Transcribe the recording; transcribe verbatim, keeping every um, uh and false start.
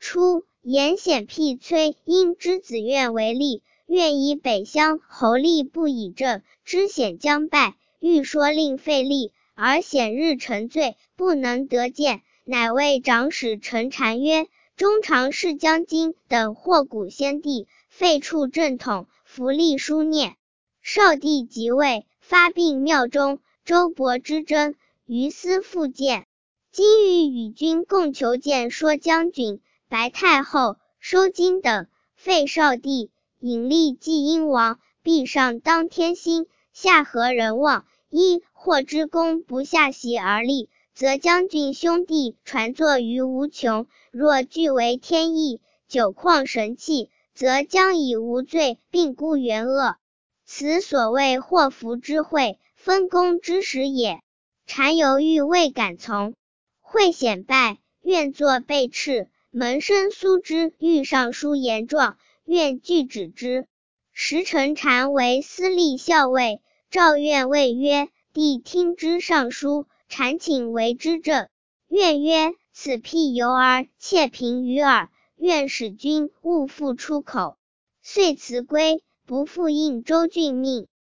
初，严显辟崔因之子愿为吏，愿以北乡侯吏不以正，知显将败，欲说令废吏，而显日沉醉，不能得见，乃谓长史陈禅曰：中常侍将军等获古先帝，废黜正统，弗立书念。少帝即位，发并庙中，周勃之争，于斯复见。今欲与君共求见说将军、白太后、收金等，废少帝，引立继英王，必上当天心，下合人望。一或之功不下席而立，则将军兄弟传作于无穷；若俱为天意，久旷神器，则将以无罪并孤元恶。此所谓祸福之会，分功之时也。禅犹豫未敢从，会显败，愿作备斥。门生苏之欲上书言状，愿具止之。时陈禅为司隶校尉，诏愿谓曰：帝听之上书，禅请为之正。愿曰：此辟由而窃凭于耳，愿使君勿复出口。遂辞归，不复应周郡命。